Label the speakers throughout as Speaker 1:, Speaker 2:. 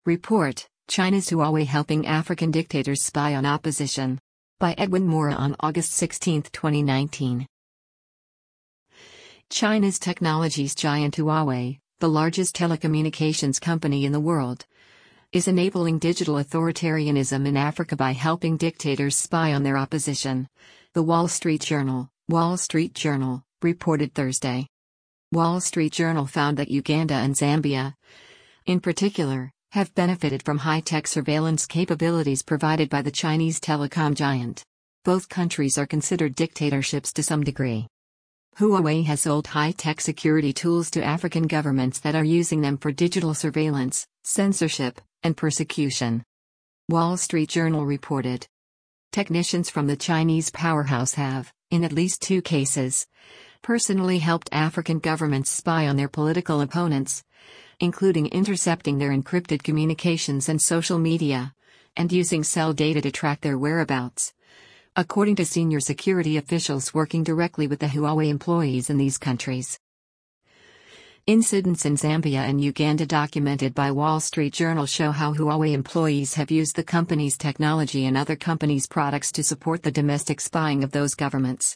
Speaker 1: Report: China's Huawei helping African dictators spy on opposition. By Edwin Mora on August 16, 2019. China's technologies giant Huawei, the largest telecommunications company in the world, is enabling digital authoritarianism in Africa by helping dictators spy on their opposition, The Wall Street Journal, reported Thursday. Wall Street Journal found that Uganda and Zambia, in particular, have benefited from high-tech surveillance capabilities provided by the Chinese telecom giant. Both countries are considered dictatorships to some degree. Huawei has sold high-tech security tools to African governments that are using them for digital surveillance, censorship, and persecution. Wall Street Journal reported. Technicians from the Chinese powerhouse have, in at least 2 cases, personally helped African governments spy on their political opponents, including intercepting their encrypted communications and social media, and using cell data to track their whereabouts, according to senior security officials working directly with the Huawei employees in these countries. Incidents in Zambia and Uganda documented by Wall Street Journal show how Huawei employees have used the company's technology and other companies' products to support the domestic spying of those governments.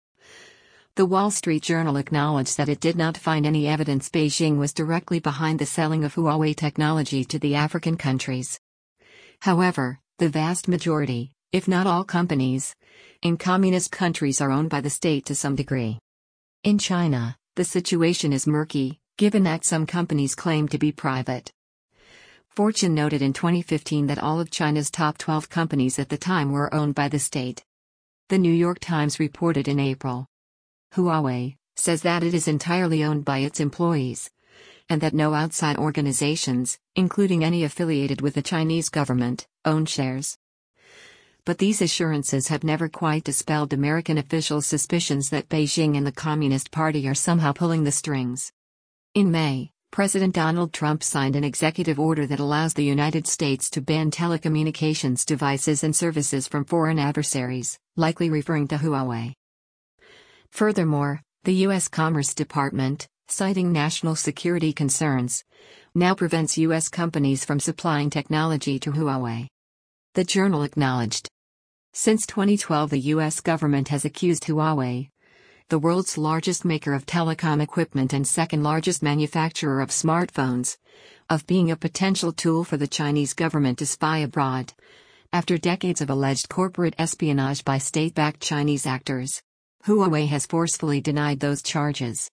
Speaker 1: The Wall Street Journal acknowledged that it did not find any evidence Beijing was directly behind the selling of Huawei technology to the African countries. However, the vast majority, if not all companies, in communist countries are owned by the state to some degree. In China, the situation is murky, given that some companies claim to be private. Fortune noted in 2015 that all of China's top 12 companies at the time were owned by the state. The New York Times reported in April. Huawei says that it is entirely owned by its employees, and that no outside organizations, including any affiliated with the Chinese government, own shares. But these assurances have never quite dispelled American officials' suspicions that Beijing and the Communist Party are somehow pulling the strings. In May, President Donald Trump signed an executive order that allows the United States to ban telecommunications devices and services from foreign adversaries, likely referring to Huawei. Furthermore, the U.S. Commerce Department, citing national security concerns, now prevents U.S. companies from supplying technology to Huawei. The journal acknowledged. Since 2012, the U.S. government has accused Huawei, the world's largest maker of telecom equipment and second largest manufacturer of smartphones, of being a potential tool for the Chinese government to spy abroad, after decades of alleged corporate espionage by state-backed Chinese actors. Huawei has forcefully denied those charges.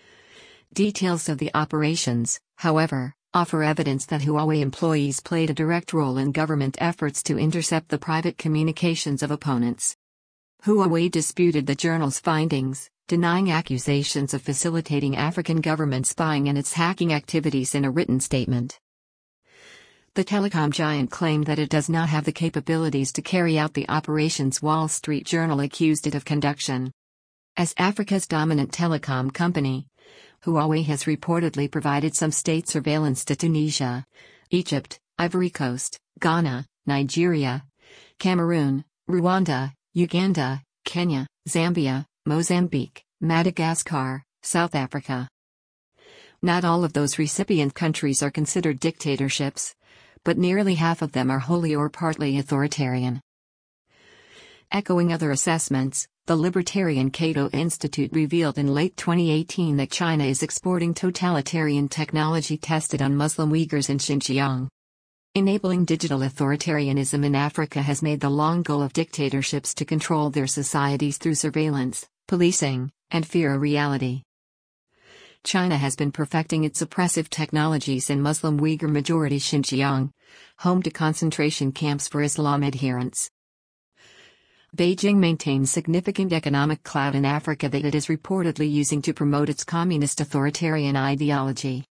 Speaker 1: Details of the operations, however, offer evidence that Huawei employees played a direct role in government efforts to intercept the private communications of opponents. Huawei disputed the journal's findings, denying accusations of facilitating African government spying and its hacking activities in a written statement. The telecom giant claimed that it does not have the capabilities to carry out the operations Wall Street Journal accused it of conduction. As Africa's dominant telecom company, Huawei has reportedly provided some state surveillance to Tunisia, Egypt, Ivory Coast, Ghana, Nigeria, Cameroon, Rwanda, Uganda, Kenya, Zambia, Mozambique, Madagascar, South Africa. Not all of those recipient countries are considered dictatorships, but nearly half of them are wholly or partly authoritarian. Echoing other assessments, the Libertarian Cato Institute revealed in late 2018 that China is exporting totalitarian technology tested on Muslim Uyghurs in Xinjiang. Enabling digital authoritarianism in Africa has made the long goal of dictatorships to control their societies through surveillance, policing, and fear a reality. China has been perfecting its oppressive technologies in Muslim Uyghur majority Xinjiang, home to concentration camps for Islam adherents. Beijing maintains significant economic clout in Africa that it is reportedly using to promote its communist authoritarian ideology.